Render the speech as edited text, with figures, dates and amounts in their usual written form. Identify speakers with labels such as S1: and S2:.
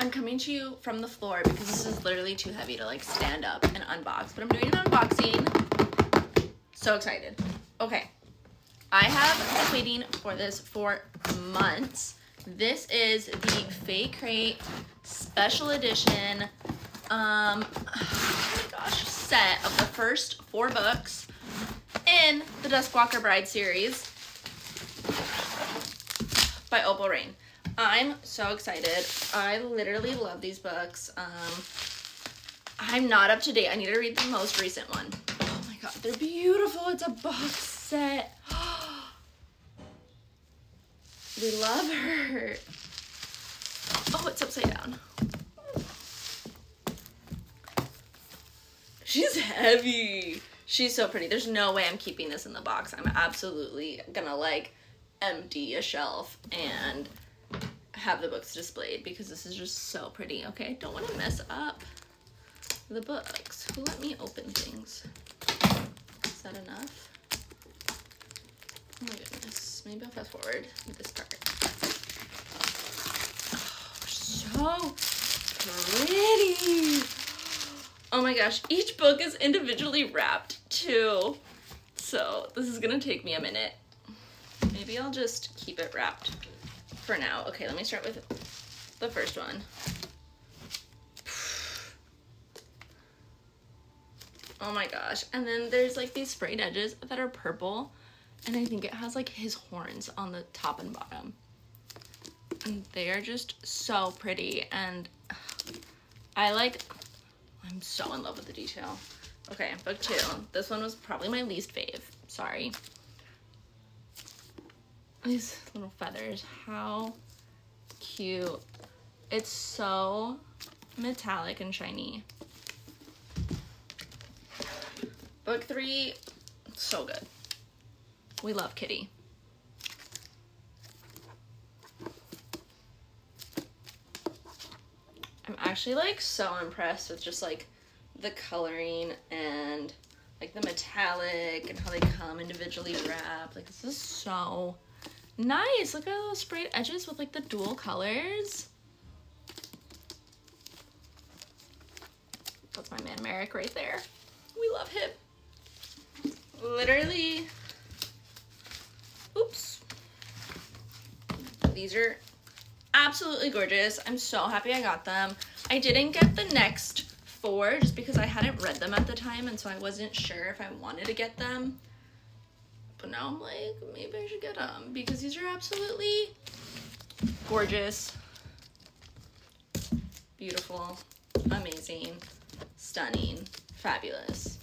S1: I'm coming to you from the floor because this is literally too heavy to like stand up and unbox, but I'm doing an unboxing. So excited. Okay. I have been waiting for this for months. This is the Faye Crate special edition oh my gosh, set of the first 4 books in the Duskwalker Bride series by Opal Rain. I'm so excited. I literally love these books. I'm not up to date. I need to read the most recent one. Oh my god, they're beautiful. It's a box set. We love her. Oh, it's upside down. She's heavy. She's so pretty. There's no way I'm keeping this in the box. I'm absolutely gonna like empty a shelf and have the books displayed because this is just so pretty. Okay, I don't want to mess up the books. Let me open things. Is that enough? Oh my goodness. Maybe I'll fast forward this part. Oh, so pretty. Oh my gosh, each book is individually wrapped too. So this is gonna take me a minute. Maybe I'll just keep it wrapped for now. Okay, let me start with the first one. Oh my gosh. And then there's like these sprayed edges that are purple. And I think it has like his horns on the top and bottom. And they are just so pretty. And I'm so in love with the detail. Okay, book 2. This one was probably my least fave. Sorry. These little feathers. How cute. It's so metallic and shiny. Book 3, so good. We love Kitty. I'm actually like so impressed with just like the coloring and like the metallic and how they come individually wrapped. Like this is so nice. Look at all those sprayed edges with like the dual colors. That's my man Merrick right there. We love him. Literally, oops. These are absolutely gorgeous. I'm so happy I got them. I didn't get the next 4 just because I hadn't read them at the time, and so I wasn't sure if I wanted to get them. But now I'm like, maybe I should get them because these are absolutely gorgeous, beautiful, amazing, stunning, fabulous.